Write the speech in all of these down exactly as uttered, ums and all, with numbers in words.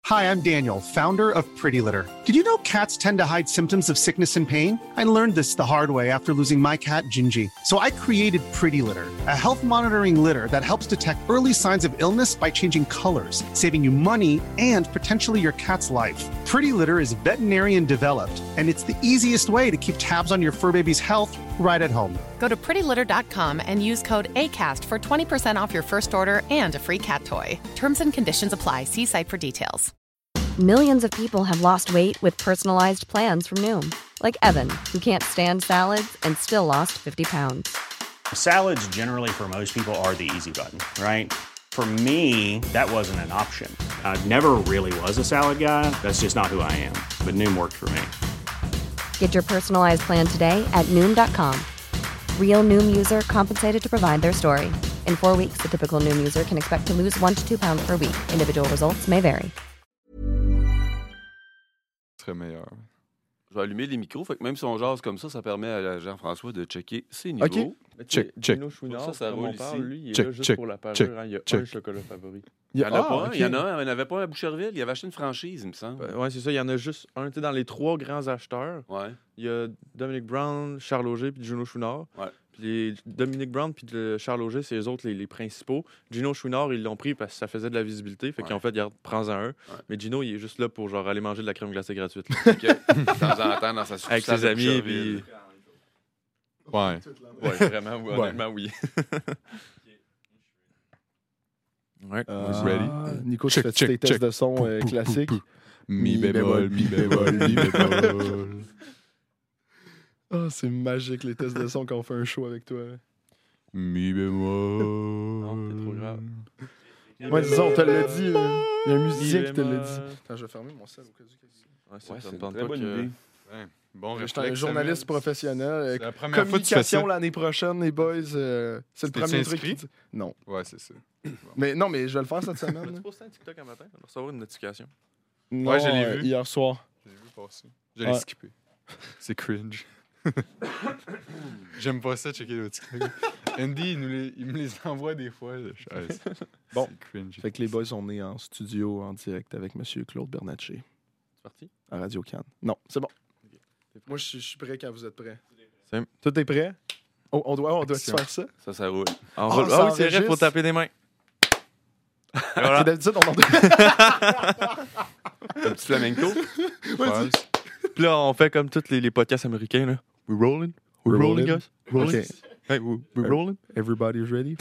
Hi, I'm Daniel, founder of Pretty Litter. Did you know cats tend to hide symptoms of sickness and pain? I learned this the hard way after losing my cat, Gingy. So I created Pretty Litter, a health monitoring litter that helps detect early signs of illness by changing colors, saving you money and potentially your cat's life. Pretty Litter is veterinarian developed, and it's the easiest way to keep tabs on your fur baby's health right at home. Go to pretty litter dot com and use code ACAST for twenty percent off your first order and a free cat toy. Terms and conditions apply. See site for details. Millions of people have lost weight with personalized plans from Noom. Like Evan, who can't stand salads and still lost fifty pounds. Salads generally for most people are the easy button, right? For me, that wasn't an option. I never really was a salad guy. That's just not who I am. But Noom worked for me. Get your personalized plan today at Noom dot com. Real Noom user compensated to provide their story. In four weeks, the typical Noom user can expect to lose one to two pounds per week. Individual results may vary. Très meilleur. Je vais allumer les micros, fait que même si on jase comme ça, ça permet à Jean-François de checker ses niveaux. OK. Check, check. Gino Chouinard, Ça, ça comme roule on parle, ici. lui, il est Check, là juste check, pour la parure. check, Hein, il y a check. un chocolat favori. Il y en a Ah, pas. OK. Il y en a un. Il n'y en avait pas à Boucherville. Il avait acheté une franchise, il me semble. Ben, ouais, c'est ça. Il y en a juste un. Tu sais, dans les trois grands acheteurs, Ouais. il y a Dominic Brown, Charles Auger puis Gino Chouinard. Ouais. Puis les Dominic Brown puis le Charles Auger, c'est les autres, les, les principaux. Gino Chouinard, ils l'ont pris parce que ça faisait de la visibilité. Fait Ouais. qu'ils ont fait, regarde, prends-en un. Ouais. Mais Gino, il est juste là pour genre aller manger de la crème glacée gratuite. OK. De temps en temps, dans sa Avec succursale ses de amis. Boucherville. Puis... Ouais. Ouais, vraiment, oui, Ouais. honnêtement, oui. Ouais. Euh, Ready? Nico, Check, tu fais check, tes tests check. de son Pou, euh, pou, classiques. pou, pou. Mi bémol, mi bémol, mi bémol. Ah, c'est magique les tests de son quand on fait un show avec toi. Mi bémol. Non, c'est trop grave. Ouais, disons, on te l'a dit. là. Il y a un musicien qui te l'a bémol. dit. Attends, je vais fermer mon sel au cas où. Ouais, c'est Ouais, ça c'est me tente une très pas bonne que- idée. Ouais. Bon, Je suis un réflexe, journaliste Samuel. professionnel. euh, C'est la première fois que tu fais ça. Communication l'année prochaine, les boys. euh, c'est le T'es-tu premier truc. inscrit? qui dit- Non. Ouais, c'est ça. Mais non, mais je vais le faire cette semaine. Tu là. postes un TikTok un matin, on va recevoir une notification. Non, Ouais, je l'ai euh, vu. Hier soir. J'ai vu passer. Je l'ai Ouais. skippé. C'est cringe. J'aime pas ça, checker le TikTok. Andy, il, nous les, il me les envoie des fois. là. Je suis, ah, c'est- Bon. c'est cringe. Fait que les boys sont nés en studio en direct avec M. Claude Bernatchez C'est parti? à Radio Cannes. Non, c'est bon. T'es prêt? Moi, je suis- je suis prêt quand vous êtes prêts. C'est- Tout est prêt? Oh, on doit, on doit Action. faire ça? Ça, ça roule. Ah, on Ah, roule. ça Ah oui, c'est vrai, enregistre. faut taper des mains. C'est Voilà. d'habitude, on en doit. Un petit flamenco. False. Puis là, on fait comme tous les, les podcasts américains. Là. We rolling? We We're rolling, rolling. guys? Rolling? OK. Hey, we, we Euh, rolling? Everybody's ready?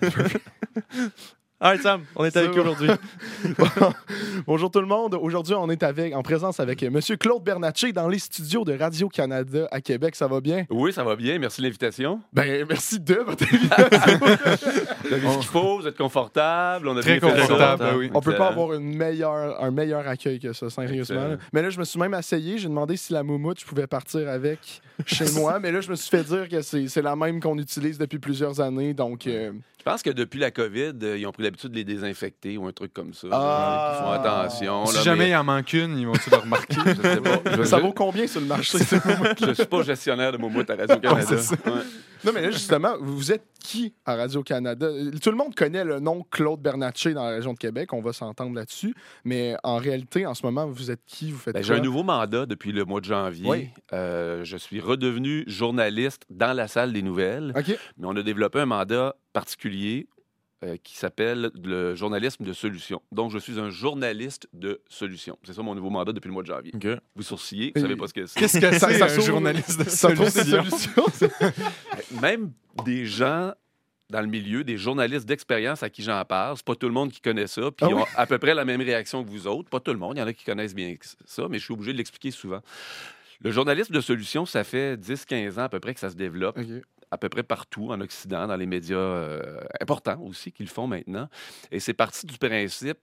All right, Sam, on est avec C'est eux bon. aujourd'hui. Bonjour tout le monde. Aujourd'hui, on est avec, en présence avec M. Claude Bernatchez dans les studios de Radio-Canada à Québec. Ça va bien? Oui, ça va bien. Merci de l'invitation. Ben, merci de votre invitation. Vous avez vu ce qu'il faut, vous êtes confortable. On a Très bien fait ça. confortable, ben oui. On peut pas Excellent. avoir une meilleure, un meilleur accueil que ça, sérieusement. Excellent. là. Mais là, je me suis même essayé. J'ai demandé si la moumoute, je pouvais partir avec chez moi. Mais là, je me suis fait dire que c'est c'est la même qu'on utilise depuis plusieurs années. Donc, euh, Je pense que depuis la COVID, euh, ils ont pris l'habitude de les désinfecter ou un truc comme ça. Ah. Ils font attention. Si là, jamais mais il en manque une, ils vont-tu le remarquer? je sais pas. Je, ça je- vaut combien sur le marché? cette moumoute? je suis pas gestionnaire de Moumoute à Radio-Canada. Ouais, c'est ça. Ouais. Non, mais là, justement, vous êtes qui à Radio-Canada? Tout le monde connaît le nom Claude Bernatchez dans la région de Québec. On va s'entendre là-dessus. Mais en réalité, en ce moment, vous êtes qui? Vous faites Ben, quoi? j'ai un nouveau mandat depuis le mois de janvier. Oui. Euh, je suis redevenu journaliste dans la salle des nouvelles. OK. Mais on a développé un mandat particulier euh, qui s'appelle le journalisme de solution. Donc, je suis un journaliste de solution. C'est ça mon nouveau mandat depuis le mois de janvier. OK. Vous sourcillez, vous savez pas ce que c'est. Qu'est-ce que Ça- c'est ça un s'ouvre- journaliste de Ça trouve des solution? solutions. Même des gens dans le milieu, des journalistes d'expérience à qui j'en parle, c'est pas tout le monde qui connaît ça, puis Ah ils oui? ont à peu près la même réaction que vous autres. Pas tout le monde, il y en a qui connaissent bien ça, mais je suis obligé de l'expliquer souvent. Le journalisme de solution, ça fait dix quinze ans à peu près que ça se développe, OK. à peu près partout en Occident, dans les médias euh, importants aussi qui le font maintenant. Et c'est parti du principe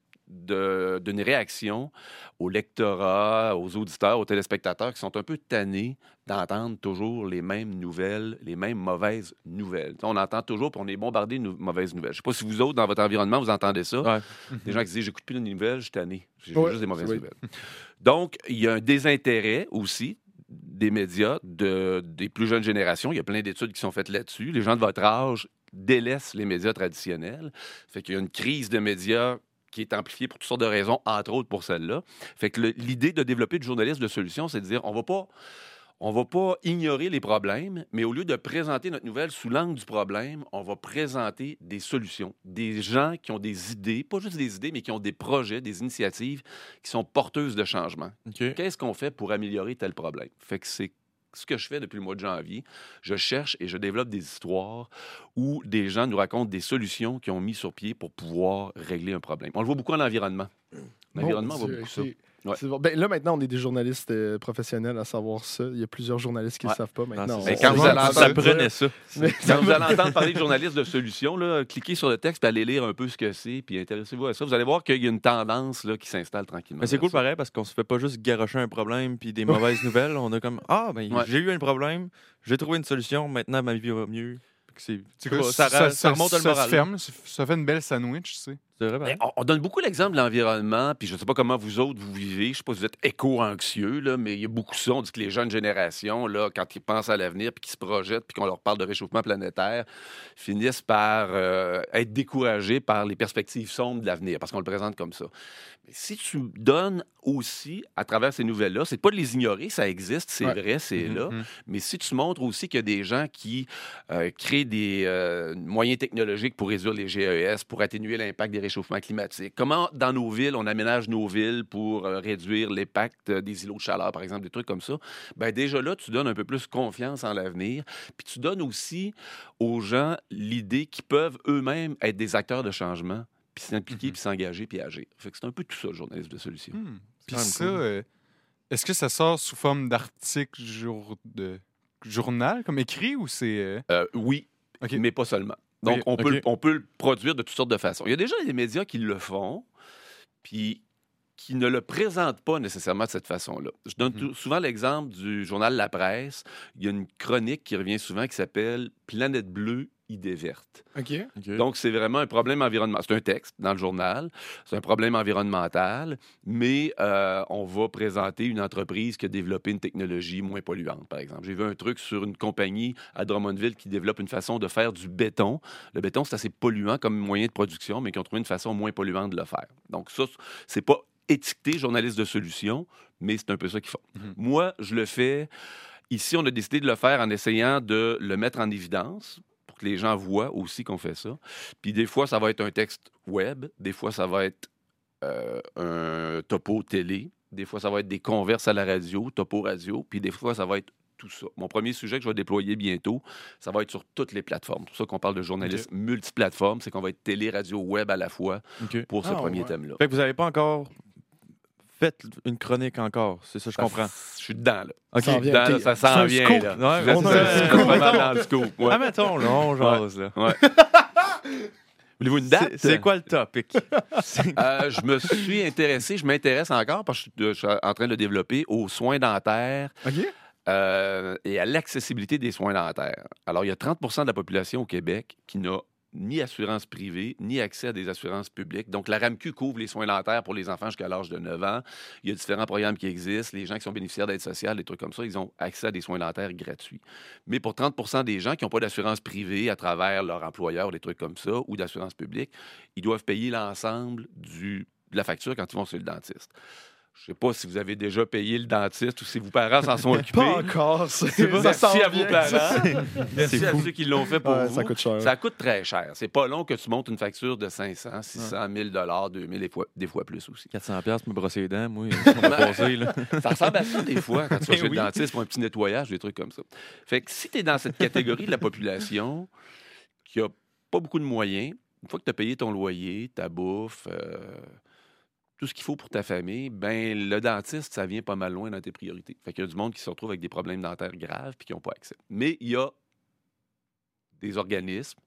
de- d'une réaction au lectorat, aux auditeurs, aux téléspectateurs qui sont un peu tannés d'entendre toujours les mêmes nouvelles, les mêmes mauvaises nouvelles. On entend toujours, puis on est bombardé de nou- mauvaises nouvelles. Je ne sais pas si vous autres, dans votre environnement, vous entendez ça. Ouais. Des gens qui disent « j'écoute plus de nouvelles, je suis tanné. J'ai Ouais, juste des mauvaises oui. nouvelles. » Donc, il y a un désintérêt aussi des médias, de, des plus jeunes générations. Il y a plein d'études qui sont faites là-dessus. Les gens de votre âge délaissent les médias traditionnels. Fait qu'il y a une crise de médias qui est amplifié pour toutes sortes de raisons, entre autres pour celle-là. Fait que le- l'idée de développer du journalisme de solution, c'est de dire, on va pas... On va pas ignorer les problèmes, mais au lieu de présenter notre nouvelle sous l'angle du problème, on va présenter des solutions. Des gens qui ont des idées, pas juste des idées, mais qui ont des projets, des initiatives qui sont porteuses de changement. OK. Qu'est-ce qu'on fait pour améliorer tel problème? Fait que c'est ce que je fais depuis le mois de janvier. Je cherche et je développe des histoires où des gens nous racontent des solutions qu'ils ont mis sur pied pour pouvoir régler un problème. On le voit beaucoup en environnement. L'environnement, on Mon voit Dieu, beaucoup ça. ok. Ouais. C'est bon. Ben, là, maintenant, on est des journalistes euh, professionnels à savoir ça. Il y a plusieurs journalistes qui ne Ouais. le savent pas maintenant. Non, Mais c'est- quand vous allez ça entendre prenait ça. Mais- Quand vous allez entendre parler de journalistes de solutions, là, cliquez sur le texte, puis allez lire un peu ce que c'est, puis intéressez-vous à ça. Vous allez voir qu'il y a une tendance là, qui s'installe tranquillement. Mais c'est cool là-dessus. pareil parce qu'on se fait pas juste garocher un problème puis des mauvaises nouvelles. On a comme ah ben Ouais. j'ai eu un problème, j'ai trouvé une solution, maintenant ma vie va mieux. Fait que C'est C'est ça, quoi, ça, ça, ça remonte le ça moral. se ferme, ça ça fait une belle sandwich, tu sais. C'est vrai, Mais pareil. on, on donne beaucoup l'exemple de l'environnement, puis je ne sais pas comment vous autres vous vivez. Je sais pas si vous êtes éco-anxieux, là, mais il y a beaucoup ça. On dit que les jeunes générations, là, quand ils pensent à l'avenir, puis qu'ils se projettent, puis qu'on leur parle de réchauffement planétaire, finissent par euh, être découragés par les perspectives sombres de l'avenir, parce qu'on le présente comme ça. Mais si tu donnes aussi, à travers ces nouvelles-là, c'est pas de les ignorer, ça existe, c'est Ouais. vrai, c'est Mhm, là, mhm. mais si tu montres aussi qu'il y a des gens qui euh, créent des euh, moyens technologiques pour réduire les G E S, pour atténuer l'impact des réchauffements climatiques, comment dans nos villes, on aménage nos villes pour euh, réduire l'impact euh, des îlots de chaleur, par exemple, des trucs comme ça, ben déjà là, tu donnes un peu plus confiance en l'avenir, puis tu donnes aussi aux gens l'idée qu'ils peuvent eux-mêmes être des acteurs de changement, puis s'impliquer, Mhm. puis s'engager, puis agir. Fait que c'est un peu tout ça, le journalisme de solution. Hmm. Puis quand même ça, cool. euh, est-ce que ça sort sous forme d'article jour... de journal, comme écrit, ou c'est... euh, Euh, oui, OK. mais pas seulement. Donc, Ok, on, peut, ok. le- on peut le produire de toutes sortes de façons. Il y a déjà des médias qui le font, puis qui ne le présentent pas nécessairement de cette façon-là. Je donne Mhm. tout- souvent l'exemple du journal La Presse. Il y a une chronique qui revient souvent qui s'appelle « Planète bleue, idée verte ». OK. OK. Donc, c'est vraiment un problème environnemental. C'est un texte dans le journal. C'est un problème environnemental, mais euh, on va présenter une entreprise qui a développé une technologie moins polluante, par exemple. J'ai vu un truc sur une compagnie à Drummondville qui développe une façon de faire du béton. Le béton, c'est assez polluant comme moyen de production, mais qui ont trouvé une façon moins polluante de le faire. Donc, ça, c'est pas étiqueté journaliste de solution, mais c'est un peu ça qu'ils font. Mhm. Moi, je le fais. Ici, on a décidé de le faire en essayant de le mettre en évidence pour que les gens voient aussi qu'on fait ça. Puis des fois, ça va être un texte web, des fois, ça va être euh, un topo télé, des fois, ça va être des converses à la radio, topo radio, puis des fois, ça va être tout ça. Mon premier sujet que je vais déployer bientôt, ça va être sur toutes les plateformes. C'est pour ça qu'on parle de journalisme multiplateforme, c'est qu'on va être télé, radio, web à la fois OK. pour ce Ah, premier ouais. thème-là. Fait que vous n'avez pas encore fait une chronique encore, c'est ça je Ça- comprends. Je suis dedans, là. OK. Ça en vient. Dedans, ok. là, ça C'est s'en un vient, scoop. là. Ouais, Là, on c'est a ça, un c'est scoop. vraiment dans le scoop. Ouais. Ah mettons là, on jase là. Ouais. Voulez-vous une date? C'est c'est quoi le topic? C'est- Euh, je me suis intéressé, je m'intéresse encore parce que je suis, je suis en train de le développer aux soins dentaires OK. euh, et à l'accessibilité des soins dentaires. Alors, il y a trente pour cent de la population au Québec qui n'a ni assurance privée, ni accès à des assurances publiques. Donc, la RAMQ couvre les soins dentaires pour les enfants jusqu'à l'âge de neuf ans. Il y a différents programmes qui existent. Les gens qui sont bénéficiaires d'aide sociale, des trucs comme ça, ils ont accès à des soins dentaires gratuits. Mais pour trente pour cent des gens qui n'ont pas d'assurance privée à travers leur employeur, des trucs comme ça, ou d'assurance publique, ils doivent payer l'ensemble du, de la facture quand ils vont chez le dentiste. Je ne sais pas si vous avez déjà payé le dentiste ou si vos parents s'en sont occupés. Pas encore. c'est- C'est pas- ça Merci s'en à vos vient. parents. Merci C'est à fou. ceux qui l'ont fait pour Ouais, vous. ça coûte cher. Ça coûte très cher. C'est pas long que tu montes une facture de cinq cents, six cents, mille dollars, deux mille, des fois, des fois plus aussi. quatre cents piastres pour me brosser les dents, moi, on m'a passé, là. Ça ressemble à ça des fois quand tu vas Ben chez oui. le dentiste pour un petit nettoyage, des trucs comme ça. Fait que si tu es dans cette catégorie de la population qui a pas beaucoup de moyens, une fois que tu as payé ton loyer, ta bouffe, euh, tout ce qu'il faut pour ta famille, ben le dentiste, ça vient pas mal loin dans tes priorités. Fait qu'il y a du monde qui se retrouve avec des problèmes dentaires graves puis qui n'ont pas accès. Mais il y a des organismes,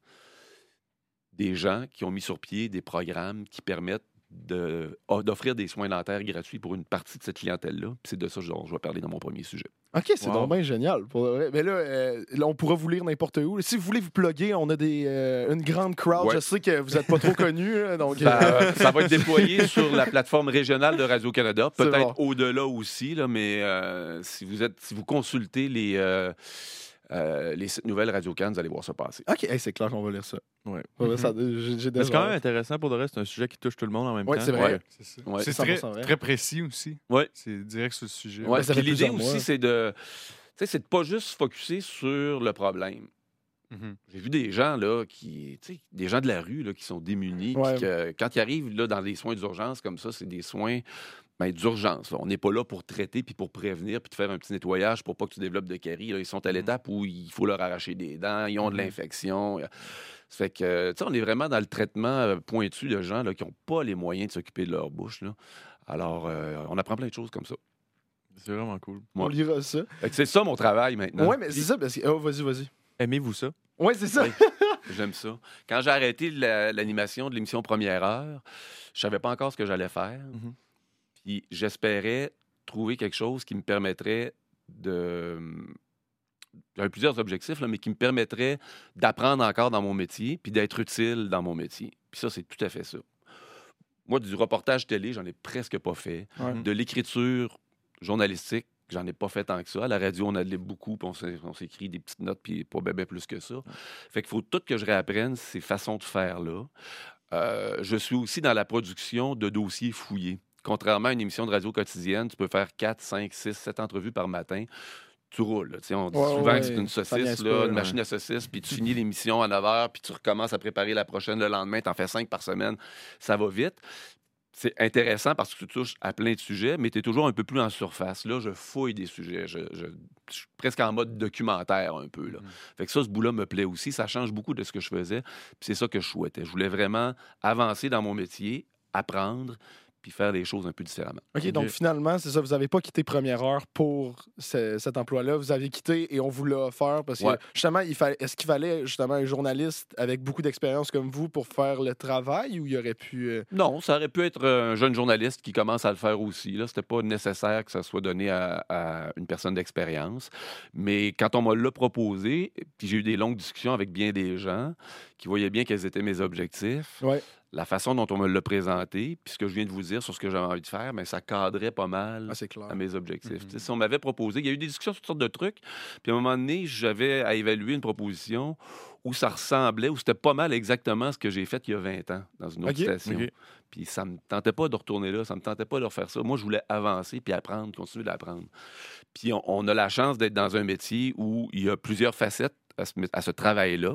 des gens qui ont mis sur pied des programmes qui permettent de- oh, d'offrir des soins dentaires gratuits pour une partie de cette clientèle-là. Puis c'est de ça dont je vais parler dans mon premier sujet. OK, c'est Wow. donc bien génial. Pour vrai. Mais là, euh, là, on pourra vous lire n'importe où. Si vous voulez vous plugger, on a des, euh, une grande crowd. Ouais. Je sais que vous n'êtes pas trop connus. hein, donc, Ça, euh, ça va être déployé sur la plateforme régionale de Radio-Canada, C'est peut-être bon. au-delà aussi, là, mais euh, si, vous êtes, si vous consultez les, euh, euh, les sites nouvelles Radio-Can, vous allez voir ça passer. OK, hey, c'est clair qu'on va lire ça. Ouais. Ouais, ça- j'ai, j'ai Mais c'est quand déjà- même intéressant pour le reste. C'est un sujet qui touche tout le monde en même Ouais, temps. c'est vrai. Ouais. C'est ça. Ouais. C'est cent très, pour cent vrai. très précis aussi. Ouais. C'est direct sur le sujet. Ouais, Ben, ça puis fait l'idée plusieurs aussi, mois. c'est de, tu sais, c'est de pas juste se focusser sur le problème. Mhm. J'ai vu des gens, là, qui, tu sais, des gens de la rue, là, qui sont démunis, Ouais. puis que, quand ils arrivent, là, dans des soins d'urgence comme ça, c'est des soins, ben, d'urgence, là. On n'est pas là pour traiter, puis pour prévenir, puis de faire un petit nettoyage pour pas que tu développes de caries, là. Ils sont à l'étape où il faut leur arracher des dents, ils ont de Mhm. l'infection. Ça fait que, tu sais, on est vraiment dans le traitement euh, pointu de gens, là, qui n'ont pas les moyens de s'occuper de leur bouche, là. Alors, euh, on apprend plein de choses comme ça. C'est vraiment cool. On lira ça. Fait que c'est ça mon travail maintenant. Ouais, mais c'est ça, parce que. Oh, vas-y, vas-y. Aimez-vous ça? Ouais, c'est ça. Oui. J'aime ça. Quand j'ai arrêté la- l'animation de l'émission Première Heure, je savais pas encore ce que j'allais faire. Mhm. Puis j'espérais trouver quelque chose qui me permettrait de... J'avais plusieurs objectifs, là, mais qui me permettrait d'apprendre encore dans mon métier puis d'être utile dans mon métier. Puis ça, c'est tout à fait ça. Moi, du reportage télé, j'en ai presque pas fait. Ouais. De l'écriture journalistique, j'en ai pas fait tant que ça. À la radio, on adlib beaucoup, puis on s'é- on s'écrit des petites notes, puis pas bébé plus que ça. Fait qu'il faut tout que je réapprenne ces façons de faire-là. Euh, je suis aussi dans la production de dossiers fouillés. Contrairement à une émission de radio quotidienne, tu peux faire quatre, cinq, six, sept entrevues par matin. Tu roules. Là. Tu sais, On dit Ouais, souvent ouais, que c'est une ça saucisse, niaise là, pas, une ouais. machine à saucisse, puis tu finis l'émission à neuf heures, puis tu recommences à préparer la prochaine le lendemain. Tu en fais cinq par semaine. Ça va vite. C'est intéressant parce que tu touches à plein de sujets, mais tu es toujours un peu plus en surface. Là, je fouille des sujets. Je, je- je suis presque en mode documentaire un peu. Là. Fait que ça, ce bout-là me plaît aussi. Ça change beaucoup de ce que je faisais. Puis c'est ça que je souhaitais. Je voulais vraiment avancer dans mon métier, apprendre, puis faire les choses un peu différemment. OK, donc finalement, c'est ça, vous n'avez pas quitté Première Heure pour ce- cet emploi-là. Vous avez quitté et on vous l'a offert parce que, Ouais. justement, il fallait, est-ce qu'il fallait justement un journaliste avec beaucoup d'expérience comme vous pour faire le travail ou il aurait pu. euh, Non, ça aurait pu être un jeune journaliste qui commence à le faire aussi. Là, c'était pas nécessaire que ça soit donné à, à une personne d'expérience. Mais quand on me l'a proposé, puis j'ai eu des longues discussions avec bien des gens qui voyaient bien quels étaient mes objectifs, Ouais. la façon dont on me l'a présenté, puis ce que je viens de vous dire sur ce que j'avais envie de faire, mais ça cadrait pas mal Ah, c'est clair. à mes objectifs. Mhm. Tu sais, Si on m'avait proposé, il y a eu des discussions sur toutes sortes de trucs, puis à un moment donné, j'avais à évaluer une proposition où ça ressemblait, où c'était pas mal exactement ce que j'ai fait il y a vingt ans dans une autre OK. station. OK. Puis ça me tentait pas de retourner là, ça me tentait pas de refaire ça. Moi, je voulais avancer puis apprendre, continuer d'apprendre. Puis on, on a la chance d'être dans un métier où il y a plusieurs facettes à ce, à ce travail-là.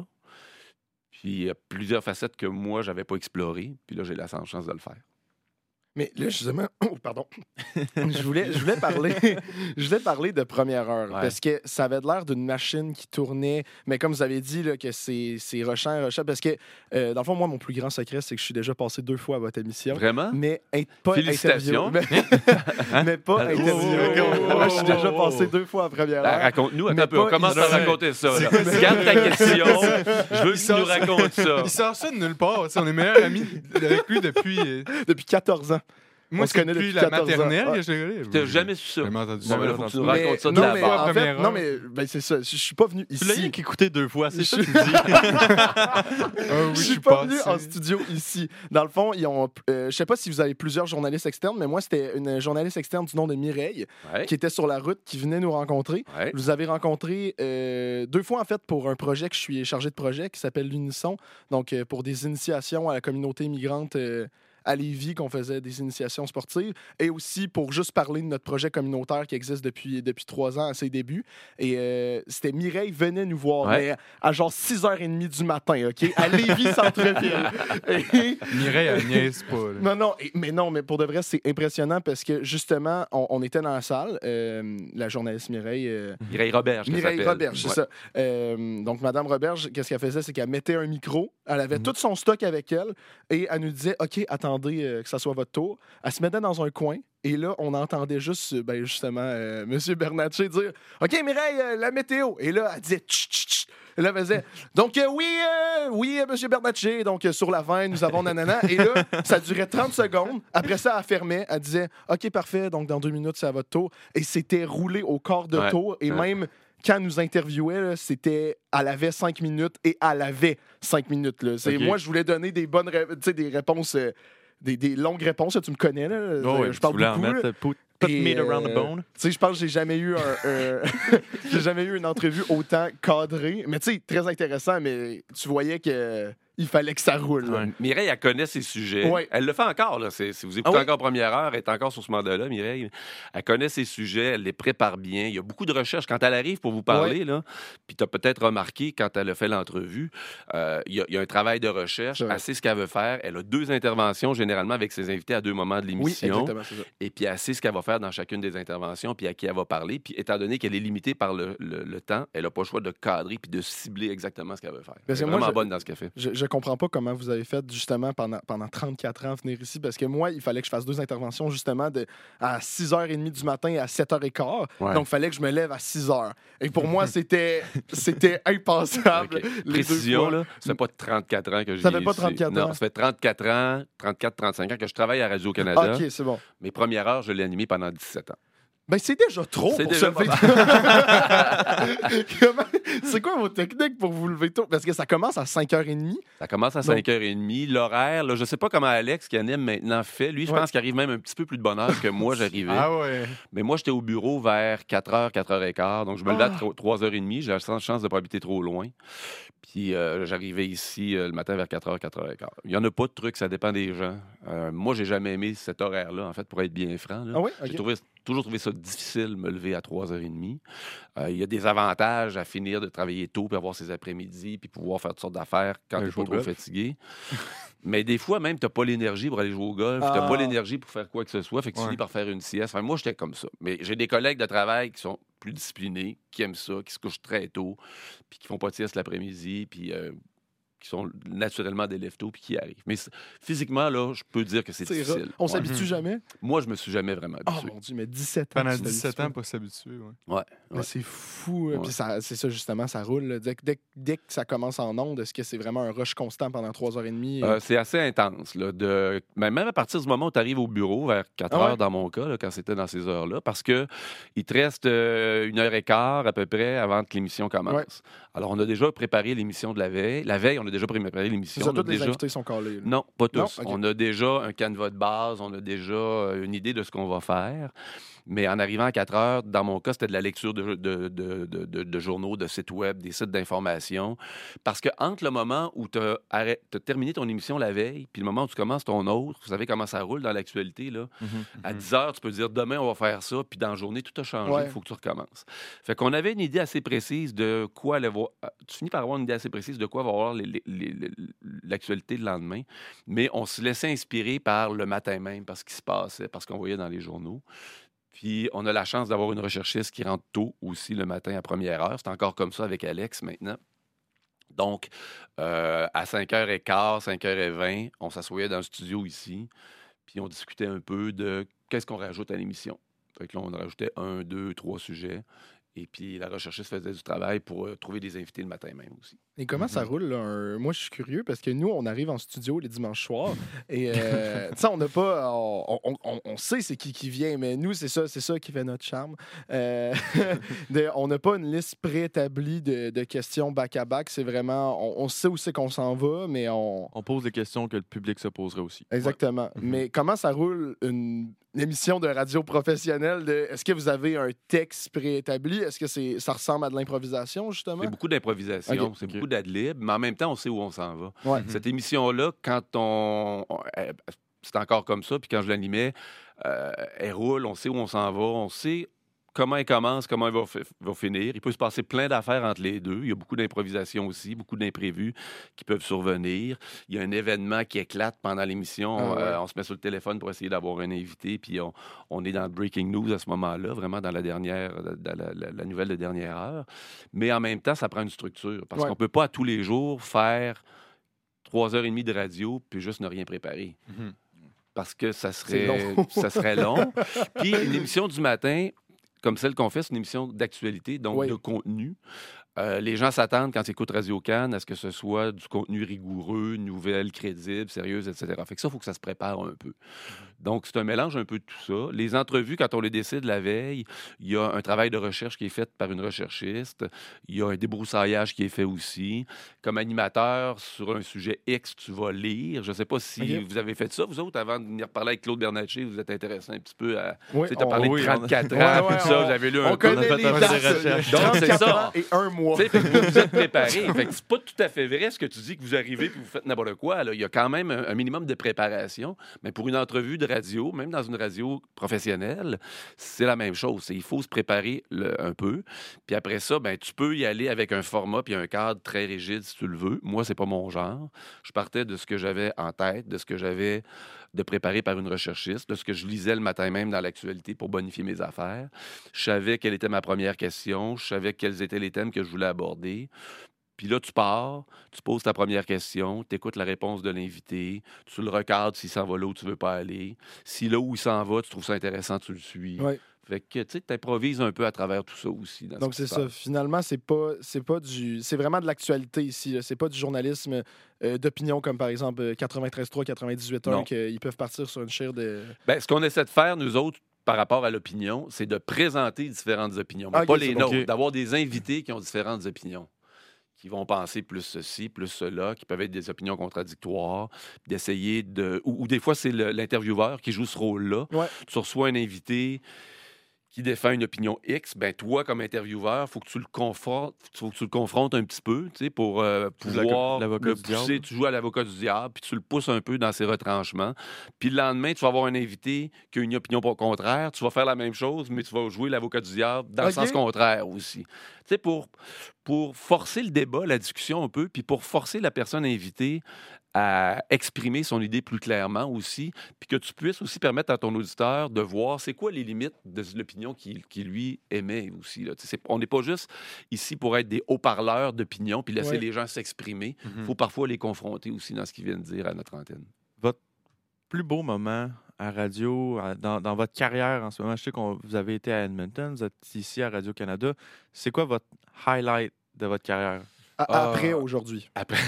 Puis il y a plusieurs facettes que moi, j'avais pas explorées. Puis là, j'ai la chance de le faire. Mais là, justement, oh, pardon. je, voulais, je, voulais parler, je voulais parler de Première Heure Ouais. parce que ça avait l'air d'une machine qui tournait, mais comme vous avez dit, là, que c'est, c'est rushant, rushant. Parce que, euh, dans le fond, moi, mon plus grand secret, c'est que je suis déjà passé deux fois à votre émission. Vraiment? Mais in- pas Félicitations. interview. Mais, mais pas Ah, interview. oh, oh, oh, Moi, je suis déjà oh, oh. passé deux fois à Première Ben, Heure. raconte-nous, Mais attends un peu. pas On commence à ici. raconter ça. là. Garde ta question. Je veux que tu sort nous ça. racontes ça. Il sort ça de nulle part. Tu sais, on est meilleurs amis avec lui depuis. euh, Depuis quatorze ans. Moi, On se c'est connaît depuis depuis la quatorze ans. maternelle Ouais. que je l'ai regardé. T'as jamais su ça. J'ai jamais entendu Bon, ça. ben là, faut que tu nous Mais- racontes ça de non, la mais base. en fait, Première non, heure. mais ben, c'est ça. Je je suis pas venu Tu l'as ici. rien qu'écouté deux fois, c'est ça que tu Je- dis. Ah oui, je je suis suis pas venu passé. en studio ici. Dans le fond, ils ont. Euh, je sais pas si vous avez plusieurs journalistes externes, mais moi, c'était une journaliste externe du nom de Mireille Ouais. qui était sur la route, qui venait nous rencontrer. Ouais. Je vous avez rencontré euh, deux fois, en fait, pour un projet que je suis chargé de projet qui s'appelle l'Unisson. Donc, euh, pour des initiations à la communauté immigrante euh, à Lévis, qu'on faisait des initiations sportives, et aussi pour juste parler de notre projet communautaire qui existe depuis, depuis trois ans à ses débuts. Et euh, c'était Mireille venait nous voir, Ouais. mais à genre six heures trente du matin, OK? À Lévis, centre-ville. Et- Mireille, elle niaise pas. là. non, non, et- mais non, mais pour de vrai, c'est impressionnant parce que justement, on, on était dans la salle, euh, la journaliste Mireille. euh, Mireille Roberge. qu'elle Mireille s'appelle. Roberge, c'est Ouais. ça. Euh, donc, Madame Roberge, qu'est-ce qu'elle faisait? C'est qu'elle mettait un micro, elle Mm. avait tout son stock avec elle et elle nous disait OK, attendez euh, que ça soit votre tour. Elle se mettait dans un coin et là, on entendait juste, euh, ben, justement, euh, M. Bernatchez dire OK, Mireille, euh, la météo. Et là, elle disait Tch, tch, tch. Et là, elle faisait donc, euh, oui, euh, oui, euh, M. Bernatchez, donc euh, sur la veine, nous avons nanana. Et là, ça durait trente secondes. Après ça, elle fermait. Elle disait OK, parfait, donc dans deux minutes, c'est à votre tour. Et c'était roulé au quart de Ouais. tour. Et Ouais. même quand elle nous interviewait, là, c'était elle avait cinq minutes et elle avait cinq minutes. Là. C'est, Ok. Moi, je voulais donner des bonnes ré- tu sais, des réponses, euh, des, des longues réponses. Là, tu me connais, là. Oh, Euh, ouais, je tu parle voulais beaucoup. en là. mettre, put, put Et, meat around the euh, bone. Tu sais, je pense que j'ai jamais eu un, un- j'ai jamais eu une entrevue autant cadrée. Mais tu sais, très intéressant, mais tu voyais que il fallait que ça roule. Ouais. Mireille, elle connaît ses sujets. Ouais. Elle le fait encore. Là. C'est, si vous écoutez Ah oui? encore Première Heure, elle est encore sur ce mandat-là, Mireille. Elle connaît ses sujets, elle les prépare bien. Il y a beaucoup de recherches. Quand elle arrive pour vous parler, Ouais. là, puis tu as peut-être remarqué quand elle a fait l'entrevue, euh, il, y a, il y a un travail de recherche. Ouais. Elle sait ce qu'elle veut faire. Elle a deux interventions, généralement, avec ses invités à deux moments de Oui, l'émission. exactement, c'est ça. Et puis, elle sait ce qu'elle va faire dans chacune des interventions, puis à qui elle va parler. Puis, étant donné qu'elle est limitée par le, le, le temps, elle n'a pas le choix de cadrer puis de cibler exactement ce qu'elle veut faire. Parce Elle est que moi, vraiment je- bonne dans ce qu'elle fait. Je, je comprends pas comment vous avez fait justement pendant, pendant trente-quatre ans venir ici parce que moi, il fallait que je fasse deux interventions justement de, à six heures trente du matin et à sept heures quinze. Ouais. Donc, il fallait que je me lève à six heures. Et pour moi, c'était c'était impensable. OK. les deux Précision, fois. là, ça fait pas trente-quatre ans que je Ça vis fait pas ici. trente-quatre Non, ans? ça fait trente-quatre ans, trente-quatre trente-cinq ans que je travaille à Radio-Canada. Ah, OK, c'est bon. Mes premières heures, je l'ai animé pendant dix-sept ans. Ben, c'est déjà trop C'est pour déjà se lever tôt. Comment- C'est quoi vos techniques pour vous lever tôt? Parce que ça commence à cinq heures trente. Ça commence à cinq heures trente. L'horaire, là, je sais pas comment Alex, qui anime maintenant, fait. Lui, je Ouais. pense qu'il arrive même un petit peu plus de bonne heure que moi, j'arrivais. Ah ouais. Mais moi, j'étais au bureau vers quatre heures, quatre heures quinze. Donc, je me levais à Ah. trois heures trente. J'ai la chance de ne pas habiter trop loin. Puis, euh, j'arrivais ici euh, le matin vers quatre heures, quatre heures quinze. Il n'y en a pas de trucs, ça dépend des gens. Euh, moi, j'ai jamais aimé cet horaire-là, en fait, pour être bien franc. là. Ah oui? J'ai OK. trouvé- toujours trouvé ça difficile de me lever à trois heures trente. Euh, Il y a des avantages à finir de travailler tôt, puis avoir ses après-midi, puis pouvoir faire toutes sortes d'affaires quand Aller tu n'es jouer pas au trop golf. fatigué. Mais des fois, même, tu n'as pas l'énergie pour aller jouer au golf, tu n'as Ah. pas l'énergie pour faire quoi que ce soit, fait que tu Ouais. finis par faire une sieste. Enfin, moi, j'étais comme ça. Mais j'ai des collègues de travail qui sont plus disciplinés, qui aiment ça, qui se couchent très tôt, puis qui font pas de sieste l'après-midi, puis euh, qui sont naturellement des lève-tôt, puis qui arrivent. Mais c- physiquement, là, je peux dire que c'est C'est difficile. rare. On Ouais. s'habitue Mhm. jamais? Moi, je me suis jamais vraiment Oh habitué. mon Dieu, mais dix-sept ans. Pendant tu t'habitues dix-sept pas. ans, pas s'habituer. Ouais. Ouais, Mais ouais. c'est fou. hein. Ouais. Puis ça, c'est ça, justement, ça roule. là. Dès, que- dès, que- dès que ça commence en onde, est-ce que c'est vraiment un rush constant pendant trois heures trente? Euh, c'est assez intense. Là, de... mais même à partir du moment où tu arrives au bureau, vers quatre Ah ouais? heures dans mon cas, là, quand c'était dans ces heures-là, parce que il te reste euh, une heure et quart à peu près avant que l'émission commence. Ouais. Alors, on a déjà préparé l'émission de la veille. La veille, on a déjà préparé C'est l'émission. ça, On a tous les déjà... invités sont calés. là. Non, pas tous. Non? Ok. On a déjà un canevas de base, on a déjà euh, une idée de ce qu'on va faire. Mais en arrivant à quatre heures, dans mon cas, c'était de la lecture de, de, de, de- de- de journaux, de sites web, des sites d'information. Parce que entre le moment où tu as terminé ton émission la veille, puis le moment où tu commences ton autre, vous savez comment ça roule dans l'actualité, là. À dix heures, tu peux dire demain, on va faire ça, puis dans la journée, tout a changé, il Ouais. faut que tu recommences. Fait qu'on avait une idée assez précise de quoi allait voir. Tu finis par avoir une idée assez précise de quoi va avoir les- les- les- les- l'actualité le lendemain, mais on se laissait inspirer par le matin même, par ce qui se passait, par ce qu'on voyait dans les journaux. Puis on a la chance d'avoir une recherchiste qui rentre tôt aussi le matin à première heure. C'est encore comme ça avec Alex maintenant. Donc, euh, à cinq heures quinze, cinq heures vingt, on s'assoyait dans le studio ici, puis on discutait un peu de qu'est-ce qu'on rajoute à l'émission. Fait que là, on rajoutait un, deux, trois sujets. Et puis la recherchiste faisait du travail pour euh, trouver des invités le matin même aussi. Et comment ça roule? Là, un- Moi, je suis curieux parce que nous, on arrive en studio les dimanches soirs et euh, tu sais, on n'a pas. On, on- on- on sait c'est qui qui vient, mais nous, c'est ça, c'est ça qui fait notre charme. Euh, de- on n'a pas une liste préétablie de, de questions back-à-back. C'est vraiment. On, on sait où c'est qu'on s'en va, mais on. On pose des questions que le public se poserait aussi. Exactement. Mais comment ça roule une, une émission de radio professionnelle? De, est-ce que vous avez un texte préétabli? Est-ce que c'est, ça ressemble à de l'improvisation, justement? C'est beaucoup d'improvisation, Ok. c'est Ok. beaucoup d'adlib, mais en même temps, on sait où on s'en va. Ouais. Cette émission-là, quand on. on- elle- c'est encore comme ça, puis quand je l'animais, euh, elle roule, on sait où on s'en va, on sait comment elle commence, comment elle va, fi- va finir. Il peut se passer plein d'affaires entre les deux. Il y a beaucoup d'improvisation aussi, beaucoup d'imprévus qui peuvent survenir. Il y a un événement qui éclate pendant l'émission. Ah ouais. Euh, on se met sur le téléphone pour essayer d'avoir un invité, puis on, on est dans le breaking news à ce moment-là, vraiment dans la dernière, dans la, la- la nouvelle de dernière heure. Mais en même temps, ça prend une structure, parce Ouais. qu'on ne peut pas à tous les jours faire trois heures et demie de radio puis juste ne rien préparer. Mhm. Parce que ça C'est serait, long. ça serait long. Puis une émission du matin, comme celle qu'on fait, c'est une émission d'actualité, donc Oui. de contenu. Euh, les gens s'attendent, quand ils écoutent Radio-Can, à ce que ce soit du contenu rigoureux, nouvelles, crédibles, sérieuses, et cetera. Fait que ça, il faut que ça se prépare un peu. Donc, c'est un mélange un peu de tout ça. Les entrevues, quand on les décide la veille, il y a un travail de recherche qui est fait par une recherchiste. Il y a un débroussaillage qui est fait aussi. Comme animateur, sur un sujet X, tu vas lire. Je ne sais pas si Ok. vous avez fait ça, vous autres, avant de venir parler avec Claude Bernatchez, vous êtes intéressé un petit peu à... Oui, Tu sais, t'as on- parlé oui, de on- trente-quatre Ouais, ans, ouais, puis tout ça, on- vous avez lu On un peu. connaît fait les un peu dates. des recherches. Donc, c'est trente-quatre ça. ans et un mois. mois. Tu sais, fait que vous vous êtes préparé. Fait que c'est pas tout à fait vrai ce que tu dis que vous arrivez et vous faites n'importe quoi. Là. Il y a quand même un, un minimum de préparation. Mais pour une entrevue de radio, même dans une radio professionnelle, c'est la même chose. C'est, il faut se préparer le, un peu. Puis après ça, ben, tu peux y aller avec un format puis un cadre très rigide si tu le veux. Moi, c'est pas mon genre. Je partais de ce que j'avais en tête, de ce que j'avais de préparé par une recherchiste, de ce que je lisais le matin même dans l'actualité pour bonifier mes affaires. Je savais quelle était ma première question. Je savais quels étaient les thèmes que je voulais aborder. Puis là, tu pars, tu poses ta première question, tu écoutes la réponse de l'invité, tu le recadres s'il s'en va là où tu veux pas aller. Si là où il s'en va, tu trouves ça intéressant, tu le suis. Ouais. Fait que, tu sais, t'improvises un peu à travers tout ça aussi. Dans Donc, ce qui c'est se ça. passe. Finalement, c'est pas, c'est pas du. C'est vraiment de l'actualité ici. Là. C'est pas du journalisme euh, d'opinion comme par exemple euh, quatre-vingt-treize trois, quatre-vingt-dix-huit Non. un, qu'ils peuvent partir sur une chaire de. Ben, ce qu'on essaie de faire, nous autres, par rapport à l'opinion, c'est de présenter différentes opinions. Mais Ah, ok, pas c'est les bon. nôtres, Ok. d'avoir des invités qui ont différentes opinions, qui vont penser plus ceci, plus cela, qui peuvent être des opinions contradictoires, d'essayer de... Ou, ou des fois, c'est le- l'intervieweur qui joue ce rôle-là. Ouais. Tu reçois un invité qui défend une opinion X, ben toi, comme intervieweur, il faut que tu le confrontes, faut que tu le confrontes un petit peu, tu sais, pour euh, Tu joues pouvoir l'avocat le du pousser. diable. Tu joues à l'avocat du diable, puis tu le pousses un peu dans ses retranchements. Puis le lendemain, tu vas avoir un invité qui a une opinion pas contraire. Tu vas faire la même chose, mais tu vas jouer l'avocat du diable dans le Ok. sens contraire aussi. Tu sais, pour, pour forcer le débat, la discussion un peu, puis pour forcer la personne invitée à exprimer son idée plus clairement aussi, puis que tu puisses aussi permettre à ton auditeur de voir c'est quoi les limites de l'opinion qu'il qui lui émet aussi. Là. Tu sais, c'est- on n'est pas juste ici pour être des haut-parleurs d'opinion puis laisser Ouais. les gens s'exprimer. Il Mhm. faut parfois les confronter aussi dans ce qu'ils viennent dire à notre antenne. Plus beau moment à radio, à- dans, dans votre carrière en ce moment? Je sais que vous avez été à Edmonton, vous êtes ici à Radio-Canada. C'est quoi votre highlight de votre carrière? A- Ah. Après aujourd'hui. Après,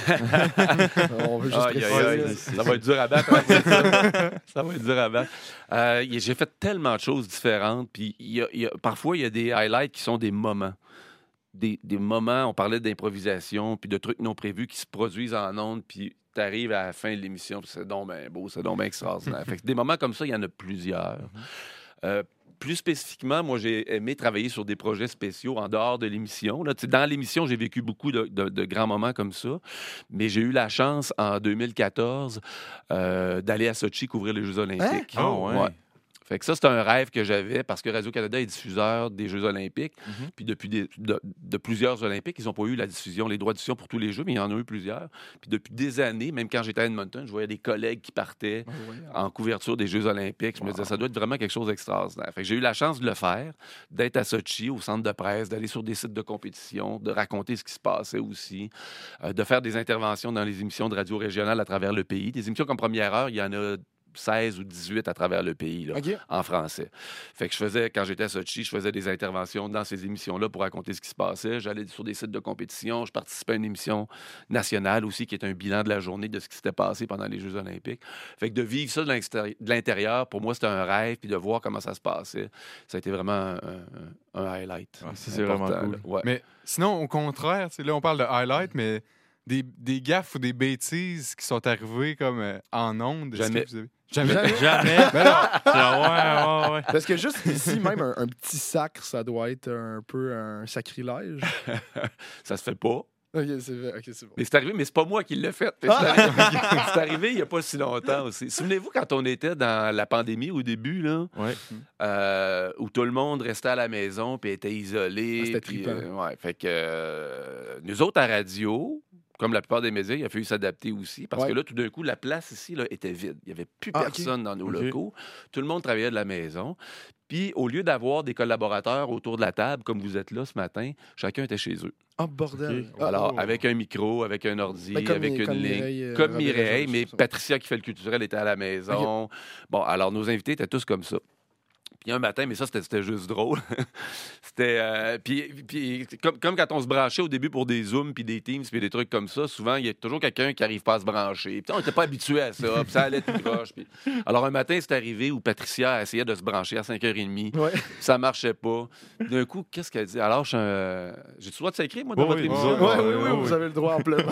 On veut juste Aïe, préciser. aïe, aïe. Ça va être dur à battre. hein, c'est ça. Ça va être dur à battre. Euh, y- j'ai fait tellement de choses différentes. Puis il y a- il y a- parfois, il y a des highlights qui sont des moments. Des, des moments, on parlait d'improvisation, puis de trucs non prévus qui se produisent en ondes, puis tu arrives à la fin de l'émission, puis c'est donc bien beau, c'est donc bien extraordinaire. Fait que des moments comme ça, il y en a plusieurs. Euh, plus spécifiquement, moi, j'ai aimé travailler sur des projets spéciaux en dehors de l'émission. Là, tu sais, dans l'émission, j'ai vécu beaucoup de, de- de grands moments comme ça, mais j'ai eu la chance, en deux mille quatorze, euh, d'aller à Sochi couvrir les Jeux olympiques. Hein? Ah ouais. Fait que ça, c'est un rêve que j'avais parce que Radio-Canada est diffuseur des Jeux olympiques. Mhm. Puis depuis des- de, de plusieurs Olympiques, ils n'ont pas eu la diffusion, les droits de diffusion pour tous les Jeux, mais il y en a eu plusieurs. Puis depuis des années, même quand j'étais à Edmonton, je voyais des collègues qui partaient en couverture des Jeux olympiques. Je me disais, ça doit être vraiment quelque chose d'extraordinaire. Fait que j'ai eu la chance de le faire, d'être à Sochi, au centre de presse, d'aller sur des sites de compétition, de raconter ce qui se passait aussi, euh, de faire des interventions dans les émissions de radio régionales à travers le pays. Des émissions comme Première Heure, il y en a seize ou dix-huit à travers le pays, là, OK. en français. Fait que je faisais, quand j'étais à Sochi, je faisais des interventions dans ces émissions-là pour raconter ce qui se passait. J'allais sur des sites de compétition. Je participais à une émission nationale aussi qui est un bilan de la journée de ce qui s'était passé pendant les Jeux olympiques. Fait que de vivre ça de l'extérie- de l'intérieur, pour moi, c'était un rêve. Puis de voir comment ça se passait, ça a été vraiment un, un- un highlight. Ah, ça, c'est important, vraiment cool. là. Ouais. Mais sinon, au contraire, tu sais, là, on parle de highlight, mais des, des gaffes ou des bêtises qui sont arrivées comme euh, en ondes. est-ce que Jamais. vous avez- Jamais. Jamais. Jamais! Mais non, Ah, ouais, ouais, ouais. Parce que juste ici, même un, un petit sacre, ça doit être un peu un sacrilège. Ça se fait pas. OK, c'est vrai. OK, c'est bon. Mais c'est arrivé, mais c'est pas moi qui l'ai fait. Fait que C'est arrivé, c'est arrivé il n'y a pas si longtemps aussi. Souvenez-vous quand on était dans la pandémie au début, là, Ouais. euh, où tout le monde restait à la maison puis était isolé. Ah, c'était puis, trippant. euh, ouais, fait que euh, nous autres à radio, comme la plupart des médias, il a fallu s'adapter aussi parce Ouais. que là, tout d'un coup, la place ici là, était vide. Il n'y avait plus Ah, ok. personne dans nos Ok. locaux. Tout le monde travaillait de la maison. Puis, au lieu d'avoir des collaborateurs autour de la table, comme vous êtes là ce matin, chacun était chez eux. Oh, bordel. Ok. Ah, Alors, oh. avec un micro, avec un ordi, Ben, comme- avec une comme ligne. Mireille, euh, comme Robert Mireille, Rogers, mais ça. Patricia qui fait le culturel était à la maison. Bon, alors nos invités étaient tous comme ça. Puis un matin, mais ça, c'était, c'était juste drôle. c'était. euh, puis, puis comme, comme quand on se branchait au début pour des Zooms, puis des Teams, puis des trucs comme ça, souvent, il y a toujours quelqu'un qui n'arrive pas à se brancher. Puis on n'était pas habitué à ça, puis ça allait tout croche. Puis... Alors un matin, c'est arrivé où Patricia essayait de se brancher à cinq heures trente. Ouais. Ça marchait pas. D'un coup, qu'est-ce qu'elle dit? Alors, je suis un... J'ai-tu le droit de s'écrire, moi, dans Oui, votre oui, émission? Ouais, Ah, oui, oui, oui, vous oui. avez le droit en plein.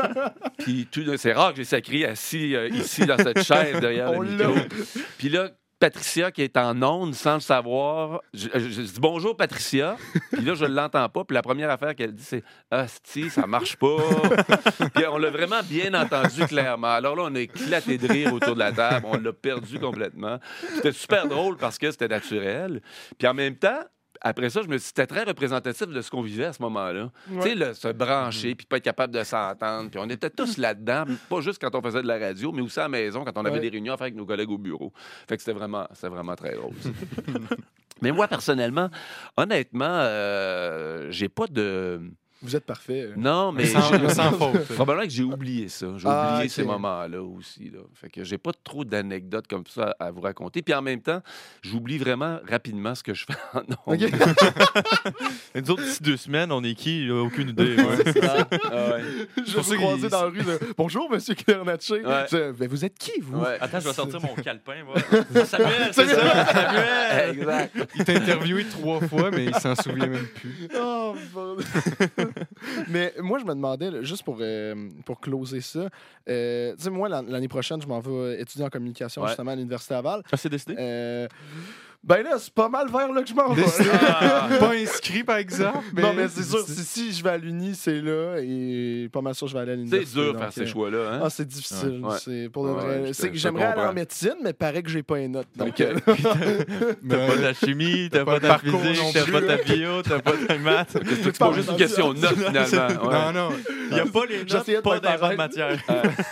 Puis tout, c'est rare que j'ai sacré assis euh, ici dans cette chaise derrière On le micro. l'a. Puis là, Patricia qui est en onde sans le savoir. Je, je- je dis bonjour Patricia, puis là je l'entends pas, puis la première affaire qu'elle dit c'est hostie, ça marche pas. Puis on l'a vraiment bien entendu clairement. Alors là on a éclaté de rire autour de la table, on l'a perdu complètement. C'était super drôle parce que c'était naturel. Puis en même temps, après ça, je me suis dit, c'était très représentatif de ce qu'on vivait à ce moment-là. Tu sais, le- se brancher, puis pas être capable de s'entendre. Puis on était tous là-dedans, pas juste quand on faisait de la radio, mais aussi à la maison, quand on avait Ouais. des réunions à faire avec nos collègues au bureau. Fait que c'était vraiment, c'était vraiment très drôle. ça. Mais moi, personnellement, honnêtement, euh, j'ai pas de... Vous êtes parfait. Non, mais... Sans, j'ai- sans faute. Probablement que j'ai oublié ça. J'ai Ah, oublié ok. ces moments-là aussi. Là. Fait que j'ai pas trop d'anecdotes comme ça à vous raconter. Puis en même temps, j'oublie vraiment rapidement ce que je fais en ondes. OK. Et nous autres, d'ici deux semaines, on est qui? J'ai aucune idée. ouais. Ah, ah ouais. Je vais pour vous ça croiser qu'il- dans la rue. de, Bonjour, monsieur Kernatché. Ouais. Je- Ben, vous êtes qui, vous? Ouais. Attends, je vais sortir mon calepin. Moi. Samuel, c'est ça? Samuel! Exact. Il t'a interviewé trois fois, mais il s'en souvient même plus. Oh, bon. Mais moi, je me demandais, là, juste pour, euh, pour closer ça, euh, tu sais, moi, l'an- l'année prochaine, je m'en vais étudier en communication Ouais. justement à l'Université Laval. Ah, c'est décidé? Euh, ben là, c'est pas mal vers là que je m'en vais. Décidé. Ah. Pas inscrit, par exemple. Mais Non, mais c'est sûr, si, si je vais à l'Uni, c'est là, et pas mal sûr que je vais aller à C'est l'université. dur de donc, faire ces euh, choix-là. Hein? Ah, c'est difficile. Ouais. C'est pour de Ouais, vrai. je te- C'est que je te j'aimerais aller en comprends. médecine, mais paraît que j'ai pas les notes. Donc, Ok. euh, T'as pas ta chimie, t'as pas pas de ta parcours physique, non t'as plus. pas ta bio, t'as pas ta maths. C'est pas juste une question de notes, finalement. Ouais. Non, non. Il n'y a pas les notes, J'essayais de pas pas être d'invent de pareil. matière.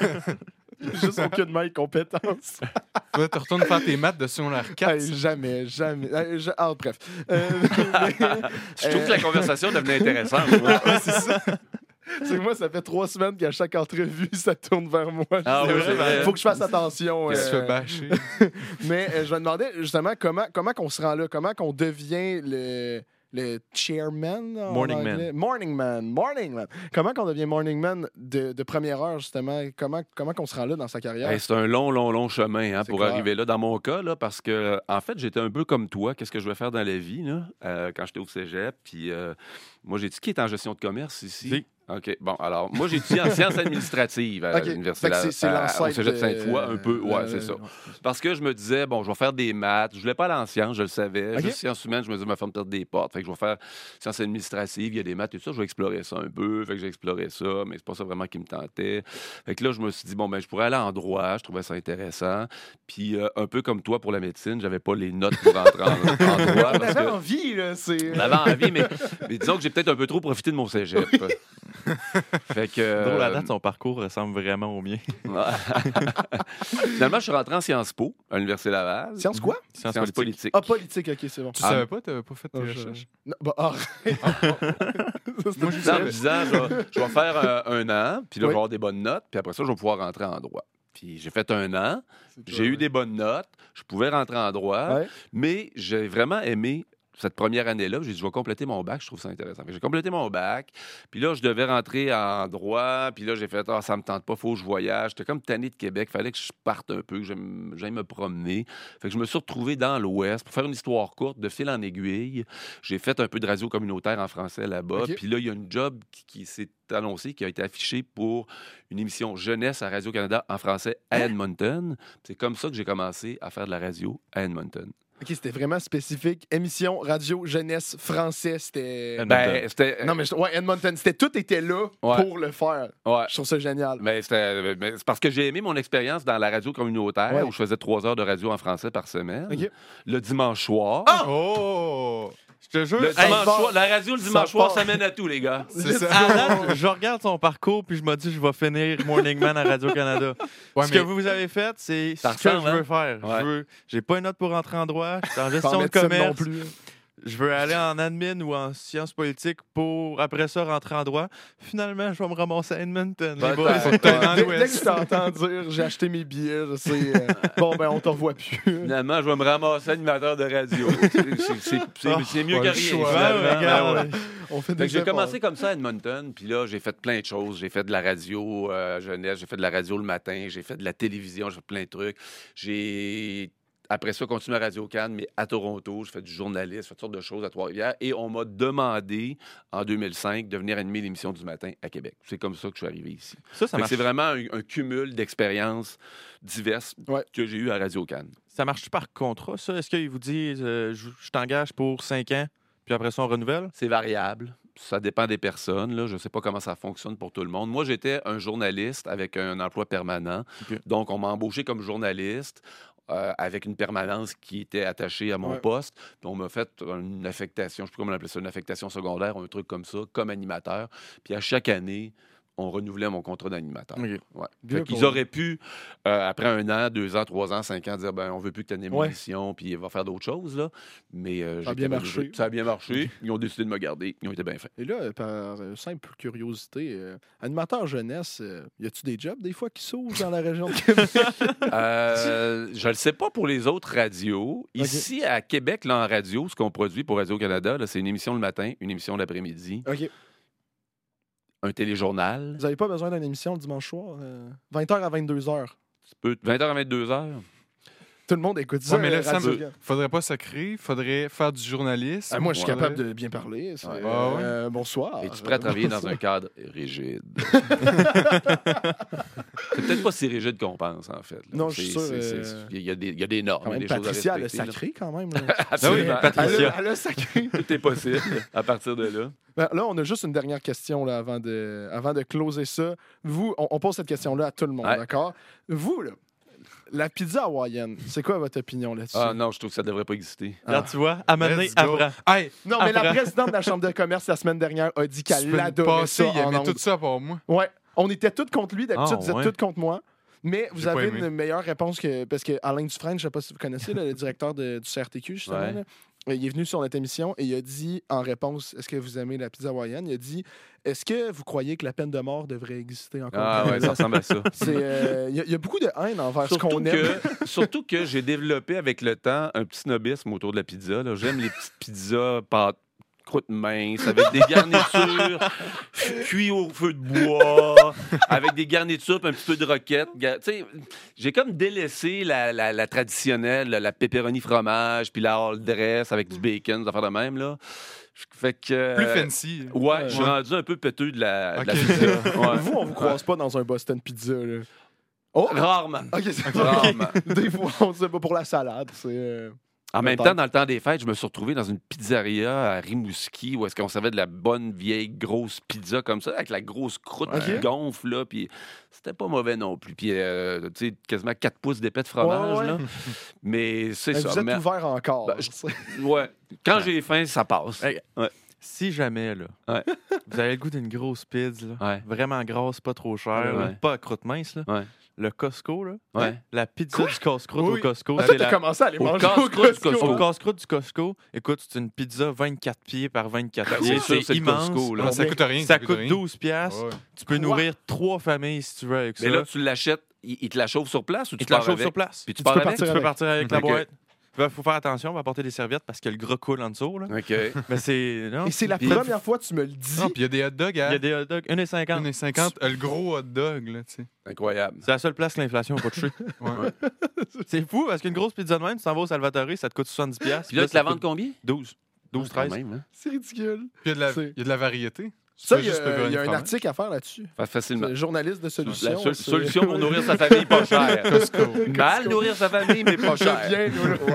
juste aucunement les compétences. Faudrait te retourner faire tes maths de secondaire quatre. Hey, jamais, jamais. Euh, je- Ah, bref. Euh, mais- Je trouve que la conversation devenait intéressante. moi. C'est que moi, ça fait trois semaines qu'à chaque entrevue, ça tourne vers moi. Ah C'est oui, vrai. c'est vrai. Faut que je fasse attention. Il se euh, fait bâcher. Mais euh, je me demandais justement comment, comment qu'on se rend là, comment qu'on devient le, le chairman. en Morning anglais? Morning man. Morning man. Comment qu'on devient morning man de, de première heure, justement? Comment, comment qu'on se rend là dans sa carrière? Hey, c'est un long, long, long chemin hein, C'est pour clair. arriver là. Dans mon cas, là, parce que, en fait, j'étais un peu comme toi. Qu'est-ce que je vais faire dans la vie là, euh, quand j'étais au cégep? Puis, euh, moi, j'ai dit qui est en gestion de commerce ici? Si. OK. Bon, alors, moi, j'ai étudié en sciences administratives à Ok. l'Université Fait que la- c'est- c'est à- l'ancêtre au cégep de de- Sainte-Foy, un peu. Ouais, euh, c'est ça. ouais. Parce que je me disais, bon, je vais faire des maths. Je voulais pas aller en sciences, je le savais. Ok. Juste sciences humaines, je me disais, je me faire peut-être des portes. Fait que je vais faire sciences administratives, il y a des maths et tout ça. Je vais explorer ça un peu. Fait que j'ai exploré ça, mais c'est pas ça vraiment qui me tentait. Fait que là, je me suis dit, bon, ben, je pourrais aller en droit. Je trouvais ça intéressant. Puis, euh, un peu comme toi pour la médecine, j'avais pas les notes pour entrer en, en droit. On parce avait que envie, là. C'est... on avait envie, mais, mais disons que j'ai peut-être un peu trop profité de mon cégep. Fait que. Drôle, à euh, date, son parcours ressemble vraiment au mien. Finalement, je suis rentré en Sciences Po, à l'Université Laval. Sciences quoi? Sciences Sciences politiques. Ah, politique, ok, c'est bon. Tu Ah, savais pas? T'avais pas fait tes Ah, je- recherches? Non, bah, arrête. Ça, c'était Moi, je bizarre. En me disant, je vais, je vais faire euh, un an, puis là, je Oui. vais avoir des bonnes notes, puis après ça, je vais pouvoir rentrer en droit. Puis j'ai fait un an, C'est j'ai toi, eu ouais. des bonnes notes, je pouvais rentrer en droit, Ouais. mais j'ai vraiment aimé cette première année-là. J'ai dit, je vais compléter mon bac, je trouve ça intéressant. Fait que j'ai complété mon bac, puis là, je devais rentrer en droit, puis là, j'ai fait, ah, ça me tente pas, faut que je voyage. J'étais comme tanné de Québec, fallait que je parte un peu, que j'aime- j'aille me promener. Fait que je me suis retrouvé dans l'Ouest. Pour faire une histoire courte, de fil en aiguille, j'ai fait un peu de radio communautaire en français là-bas, OK. puis là, il y a une job qui, qui s'est annoncée, qui a été affichée pour une émission jeunesse à Radio-Canada en français à Edmonton. C'est comme ça que j'ai commencé à faire de la radio à Edmonton. Ok, c'était vraiment spécifique. Émission, radio, jeunesse, français, c'était... Edmonton. Ben, c'était... Non, mais je- ouais, Edmonton, c'était tout était là Ouais. pour le faire. Ouais. Je trouve ça génial. Mais c'était- mais c'est parce que j'ai aimé mon expérience dans la radio communautaire Ouais. où je faisais trois heures de radio en français par semaine. Ok. Le dimanche soir. Oh! Je te jure, Le ça- dimanche bon. soir, la radio le Ça dimanche soir, part. ça mène à tout, les gars. c'est ça. À date, je regarde son parcours puis je me dis je vais finir Morning Man à Radio-Canada. Ouais, ce mais- que vous avez fait, c'est ce Ça que ressemble, je veux hein? faire. Ouais. Je veux, j'ai pas une note pour rentrer en droit, je suis en Pas en gestion de médecine non commerce. plus. Je veux aller en admin ou en sciences politiques pour, après ça, rentrer en droit. Finalement, je vais me ramasser à Edmonton. les Peut-être. boys. Faut que t'ailles dans Dès, dès que l'Ouest. je t'entends dire j'ai acheté mes billets, je sais. euh, bon, ben, on te revoit plus. Finalement, je vais me ramasser animateur de radio. C'est- c'est- c'est c'est- Oh, c'est mieux pas que le rien. choix. finalement. Ouais, regarde. Ouais, ouais. On fait Fait des que j'ai efforts. commencé comme ça à Edmonton, puis là, j'ai fait plein de choses. J'ai fait de la radio euh, jeunesse, j'ai fait de la radio le matin, j'ai fait de la télévision, j'ai fait plein de trucs. J'ai après ça, continuer à Radio-Can, mais à Toronto. Je fais du journalisme, je fais toutes sortes de choses à Trois-Rivières. Et on m'a demandé, en deux mille cinq, de venir animer l'émission du matin à Québec. C'est comme ça que je suis arrivé ici. Ça, ça Fait que marche. c'est vraiment un, un cumul d'expériences diverses Ouais. que j'ai eues à Radio-Can. Ça marche par contrat, ça? Est-ce qu'ils vous disent euh, je, je t'engage pour cinq ans, puis après ça, on renouvelle? C'est variable. Ça dépend des personnes. Là. Je ne sais pas comment ça fonctionne pour tout le monde. Moi, j'étais un journaliste avec un emploi permanent. OK. Donc, on m'a embauché comme journaliste euh, avec une permanence qui était attachée à mon Ouais. poste. Puis on m'a fait une affectation, je ne sais plus comment on appelait ça, une affectation secondaire, un truc comme ça, comme animateur. Puis à chaque année, on renouvelait mon contrat d'animateur. OK. Ouais. Bien Fait qu'ils pour- auraient pu, euh, après un an, deux ans, trois ans, cinq ans, dire ben on veut plus que tu animes Ouais. l'émission, puis il va faire d'autres choses. Là. Mais euh, Ça a j'ai bien été marché. renouvelé. Ça a bien marché. Ils ont décidé de me garder. Ils ont été bien faits. Et là, par euh, simple curiosité, euh, animateur jeunesse, euh, y a-tu des jobs des fois qui s'ouvrent dans la région de Québec? Euh, je ne le sais pas pour les autres radios. Ici, à Québec, là, en radio, ce qu'on produit pour Radio-Canada, là, c'est une émission le matin, une émission l'après-midi, OK. un téléjournal. Vous n'avez pas besoin d'une émission le dimanche soir? euh, vingt heures à vingt-deux heures. Tu peux- vingt heures à vingt-deux heures. Tout le monde écoute ça. Ouais, mais là, euh, ça Radio- me- faudrait pas sacrer, faudrait faire du journalisme. Ah, moi, je suis Faudrait- capable de bien parler. c'est- Ouais. Ah ouais? euh, bonsoir. Es-tu prêt à travailler dans un cadre rigide? C'est peut-être pas si rigide qu'on pense, en fait. là. Non, je suis C'est- sûr, c'est- euh, c'est- Il y, a des- il y a des normes, Quand il y a même, des choses à Patricia, elle a respecter. là. sacré quand même. là. Absolument. Ah oui, Patricia. Elle a- elle a sacré. Tout est possible à partir de là. Ben, là, on a juste une dernière question là, avant, de, avant de closer ça. Vous, on, on pose cette question-là à tout le monde, Ouais. d'accord? Vous, là, la pizza hawaïenne, c'est quoi votre opinion là-dessus? Ah non, je trouve que ça devrait pas exister. Là, tu vois, à maintenant, Let's go. apprends. Hey, Non, mais la Après- présidente de la Chambre de commerce la semaine dernière a dit tu qu'elle peux le adorait passer, ça il en aimait ondes. tout ça pour moi. Ouais, on était tous contre lui. D'habitude, Ah, vous êtes ouais. tous contre moi. Mais vous J'ai pas avez aimé. une meilleure réponse que. Parce que Alain Dufresne, je sais pas si vous connaissez, là, le directeur de- du C R T Q, justement. Ouais. là, il est venu sur notre émission et il a dit, en réponse, est-ce que vous aimez la pizza hawaïenne? Il a dit, est-ce que vous croyez que la peine de mort devrait exister encore? Ah au ouais, ça Canada? ressemble à ça. C'est, euh, Il y, a- il y a beaucoup de haine envers ce Surtout qu'on aime. que, surtout que j'ai développé avec le temps un petit snobisme autour de la pizza. là. J'aime les petites pizzas pâte croûte mince, avec des garnitures cuites au feu de bois, avec des garnitures puis un petit peu de roquette. Ga- tu sais, j'ai comme délaissé la, la- la traditionnelle, la pepperoni fromage, puis la all dress avec du bacon, des affaires de même. Là. Fait que, Plus euh, fancy. Ouais, je suis Ouais. rendu un peu péteux de la, de la Ok. pizza. Ouais. Vous, on vous croise pas dans un Boston Pizza. Là. Oh! Rarement. Ok, c'est Rarement. Des fois, on sait pas pour la salade. C'est. euh, En même Peut-être. temps, dans le temps des fêtes, je me suis retrouvé dans une pizzeria à Rimouski où est-ce qu'on servait de la bonne vieille grosse pizza comme ça, avec la grosse croûte Ok. qui gonfle, là, puis c'était pas mauvais non plus. Puis, euh, tu sais, quasiment quatre pouces d'épais de fromage, Ouais, ouais. là. Mais c'est Mais ça. vous êtes mais- ouvert encore. Ben, je- c'est- Ouais. Quand j'ai faim, ça passe. Hey. Ouais. Si jamais, là, Ouais. vous avez le goût d'une grosse pizza, là, Ouais. vraiment grosse, pas trop chère, Ouais. là, pas à croûte mince, là, Ouais. le Costco, là, Ouais. la pizza du casse-croûte Oui. au Costco, Ah, c'est toi, t'as la... commencé à aller Au manger au casse-croûte du Costco. Costco. Au casse-croûte du Costco, écoute, c'est une pizza vingt-quatre pieds par vingt-quatre Ben, pieds. c'est sûr, c'est le immense. Costco, là. Ah, ça coûte rien. Ça coûte rien. douze piastres. Ouais. Tu peux Quoi? nourrir trois familles si tu veux avec Mais ça. là, tu l'achètes, il, il te la chauffe sur place ou tu Il te la pars chauffe avec? sur place. Puis tu Tu pars peux avec? partir Tu peux partir avec la Ok. boîte. Il faut faire attention, on va apporter des serviettes parce que le gras coule en dessous. Là. OK. Mais c'est. non. Et c'est la Puis- première fois que tu me le dis. Non, puis il y a des hot dogs Il y à a des hot dogs, un virgule cinquante. un virgule cinquante. euh, Le gros hot dog, là, tu sais. Incroyable. C'est la seule place que l'inflation n'a pas touché. Ouais. C'est fou parce qu'une grosse pizza de même, tu t'en vas au Salvatore, ça te coûte soixante-dix piastres. Puis là, tu ça la te vends coûte combien? douze. douze, Quand treize. même, hein? C'est ridicule. Puis il y a de la- C'est- il y a de la variété. Ça, Tu il fais y juste a, pepperoni il y a un fromage. article à faire là-dessus. Fa- Facilement. C'est Journaliste de solutions. La seule c'est- solution pour nourrir sa famille pas chère. Costco. Mal nourrir sa famille, mais pas cher. Bien, nous, là.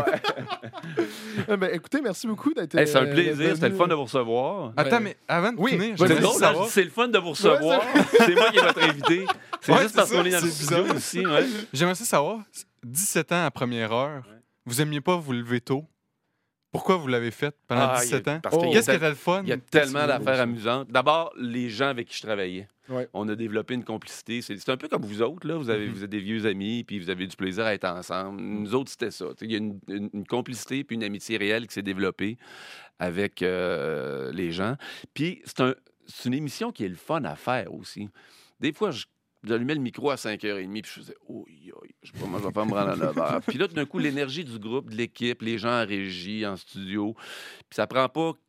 Eh ben, écoutez, merci beaucoup d'être. Hey, c'est un euh, plaisir, venu. c'était le fun de vous recevoir. Attends, mais avant de Oui, finir, vas-y, C'est j'aimerais drôle, savoir- quand je dis c'est le fun de vous recevoir. C'est moi qui est votre invité. C'est Ouais, juste c'est parce ça, qu'on est dans le c'est studio bizarre. ici. Ouais. J'aimerais ça savoir, dix-sept ans à première heure, vous aimiez pas vous lever tôt? Pourquoi vous l'avez fait pendant Ah, dix-sept il y a- ans? parce qu'il y a Qu'est-ce qui tel- était le fun? Il y a tellement C'est d'affaires beau, ça. amusantes. D'abord, les gens avec qui je travaillais. Ouais. On a développé une complicité. C'est c'est un peu comme vous autres. Là. Vous, avez, vous êtes des vieux amis, puis vous avez du plaisir à être ensemble. Nous autres, c'était ça. Il y a une, une- une complicité puis une amitié réelle qui s'est développée avec euh, les gens. Puis c'est un, c'est une émission qui est le fun à faire aussi. Des fois, je J'allumais le micro à cinq heures trente, puis je faisais « Oh, je sais pas, moi, je vais pas me rendre à neuf heures. » Puis là, tout d'un coup, l'énergie du groupe, de l'équipe, les gens en régie, en studio, puis ça prend pas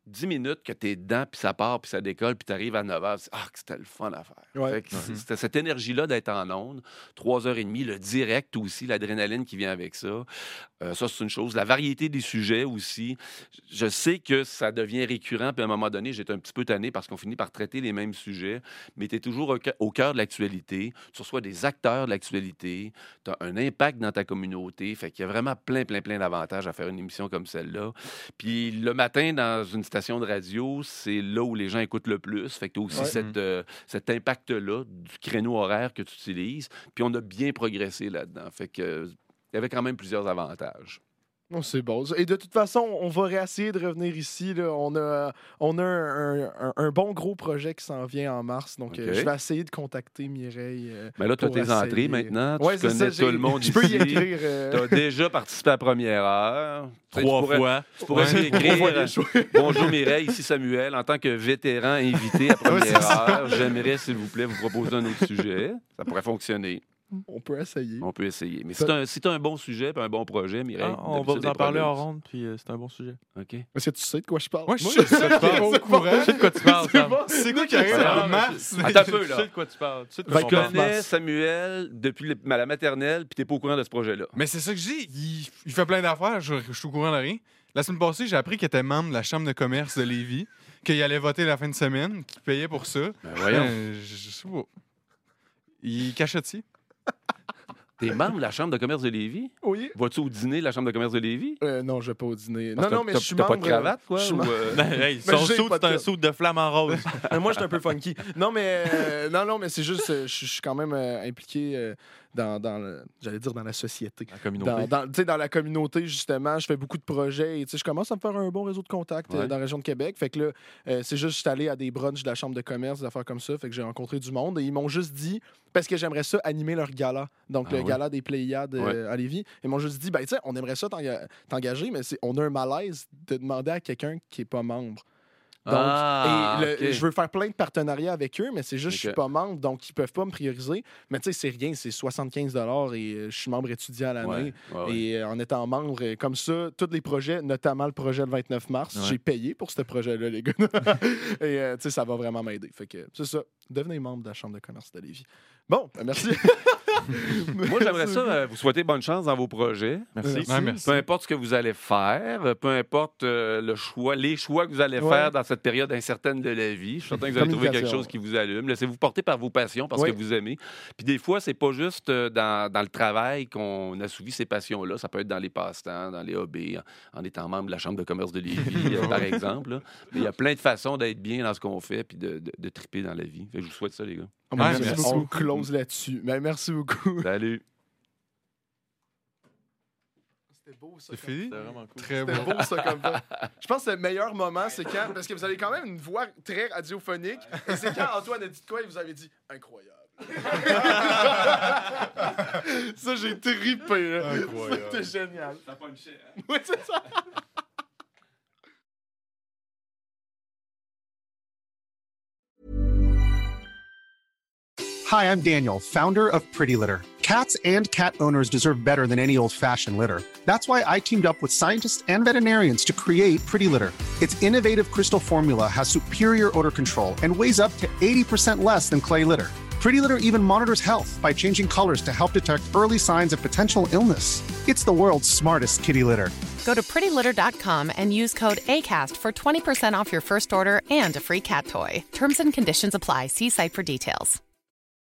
dix minutes que tu es dedans, puis ça part, puis ça décolle, puis tu arrives à neuf heures. Ah, que c'était le fun à faire. Ouais. Fait que c'était cette énergie-là d'être en onde. trois heures trente, le direct aussi, l'adrénaline qui vient avec ça. Euh, ça, c'est une chose. La variété des sujets aussi. Je sais que ça devient récurrent, puis à un moment donné, j'étais un petit peu tanné parce qu'on finit par traiter les mêmes sujets, mais tu es toujours au, au cœur de l'actualité. Tu reçois des acteurs de l'actualité. Tu as un impact dans ta communauté. Fait qu'il y a vraiment plein, plein, plein d'avantages à faire une émission comme celle-là. Puis le matin, dans une station de radio, c'est là où les gens écoutent le plus. Fait que tu as aussi Ouais. cette, euh, cet impact-là du créneau horaire que tu utilises. Puis on a bien progressé là-dedans. Fait que euh, il y avait quand même plusieurs avantages. Oh, c'est bon. Et de toute façon, on va réessayer de revenir ici. Là. On a, on a un, un- un bon gros projet qui s'en vient en mars. Donc, OK. euh, je vais essayer de contacter Mireille. euh, Mais là, tu as pour tes essayer. entrées maintenant. Ouais, tu c'est connais ça, tout j'ai- le monde je ici. peux y écrire. euh, Tu as déjà participé à la première heure. Tu sais, tu Trois pourrais- fois. Tu pourrais Ouais. lui écrire. On va les jouer. Bonjour Mireille, ici Samuel. En tant que vétéran invité à première heure, j'aimerais, s'il vous plaît, vous proposer un autre sujet. Ça pourrait fonctionner. On peut essayer. On peut essayer. Mais si tu as, si t'as un bon sujet et un bon projet, Mireille, Ah, on va d'habitude, vous en t'es parler en preneuse. ronde, puis euh, c'est un bon sujet. OK. Est-ce que tu sais de quoi je parle? Moi, je Moi, sais de quoi tu parles. au Au courant. Je sais de quoi tu parles, C'est Sam. bon. C'est quoi qui arrive Voilà. en mars? Attends un peu, Tu sais là. de quoi tu parles. Tu sais de Fait quoi Tu on que- parle. connais Samuel depuis le- la maternelle, puis t'es pas au courant de ce projet-là. Mais c'est ça que je dis. Il, il fait plein d'affaires. Je, je suis au courant de rien. La semaine passée, j'ai appris qu'il était membre de la Chambre de commerce de Lévis, qu'il allait voter la fin de semaine, qu'il payait pour ça. Ben voyons. Euh, je, je sais pas. Il cachette-tu? T'es membre de la Chambre de commerce de Lévis? Oui. Vas-tu au dîner de la Chambre de commerce de Lévis? Euh, non, je vais pas au dîner. Parce Non, non, que mais t'as- je suis t'as membre... pas de cravate, quoi? je suis ou, membre- euh, Hey, Mais son j'ai saut, pas c'est de- un saut de flamme en rose. Mais moi, je suis un peu funky. Non, mais euh, non, non, mais c'est juste, euh, je je suis quand même euh, impliqué euh, dans, dans le, j'allais dire dans la société. La communauté. Dans, dans, tu sais, dans la communauté, justement, je fais beaucoup de projets et tu sais, je commence à me faire un bon réseau de contacts euh, Ouais. dans la région de Québec. Fait que là, euh, c'est juste, je suis allé à des brunchs de la Chambre de commerce, des affaires comme ça. Fait que j'ai rencontré du monde et ils m'ont juste dit, parce que j'aimerais ça animer leur gala. Donc, Ah le ouais? gala des Pléiades euh, Ouais. à Lévis. Ils m'ont juste dit, ben, tu sais, on aimerait ça t'enga- t'engager, mais c'est- on a un malaise de demander à quelqu'un qui n'est pas membre. Donc, Ah, et le- ok. je veux faire plein de partenariats avec eux, mais c'est juste que je suis Ok. pas membre, donc ils peuvent pas me prioriser. Mais tu sais, c'est rien, c'est soixante-quinze dollars et euh, je suis membre étudiant à l'année. Ouais, ouais, ouais. Et euh, en étant membre, euh, comme ça, tous les projets, notamment le projet le vingt-neuf mars, Ouais. j'ai payé pour ce projet-là, les gars. Et euh, tu sais, ça va vraiment m'aider. Fait que c'est ça. Devenez membre de la Chambre de commerce de Lévis. Bon, ben, merci. Moi, j'aimerais ça euh, vous souhaiter bonne chance dans vos projets. Merci. Ouais, merci. Peu importe ce que vous allez faire, euh, peu importe euh, le choix, les choix que vous allez Ouais. faire dans cette période incertaine de la vie, je suis certain que vous allez trouver quelque Communication. chose qui vous allume. Laissez-vous porter par vos passions parce Oui. que vous aimez. Puis des fois, c'est pas juste euh, dans, dans le travail qu'on assouvit ces passions-là. Ça peut être dans les passe-temps, dans les hobbies, en, en étant membre de la Chambre de commerce de Lévis, euh, par exemple. là. Mais il y a plein de façons d'être bien dans ce qu'on fait puis de, de, de triper dans la vie. Fait que je vous souhaite ça, les gars. On, Ouais, merci merci beaucoup. On beaucoup. close là-dessus. Ben, merci beaucoup. Salut. C'était beau, ça. C'est comme- fini? C'était vraiment cool. Très beau. C'était beau, ça, comme ça. Je pense que le meilleur moment, c'est quand. Parce que vous avez quand même une voix très radiophonique. Et c'est quand Antoine a dit de quoi et vous avez dit incroyable. Ça, j'ai trippé. là. Incroyable. C'était génial. Oui, c'est ça. Hi, I'm Daniel, founder of Pretty Litter. Cats and cat owners deserve better than any old-fashioned litter. That's why I teamed up with scientists and veterinarians to create Pretty Litter. Its innovative crystal formula has superior odor control and weighs up to eighty percent less than clay litter. Pretty Litter even monitors health by changing colors to help detect early signs of potential illness. It's the world's smartest kitty litter. Go to pretty litter dot com and use code ACAST for twenty percent off your first order and a free cat toy. Terms and conditions apply. See site for details.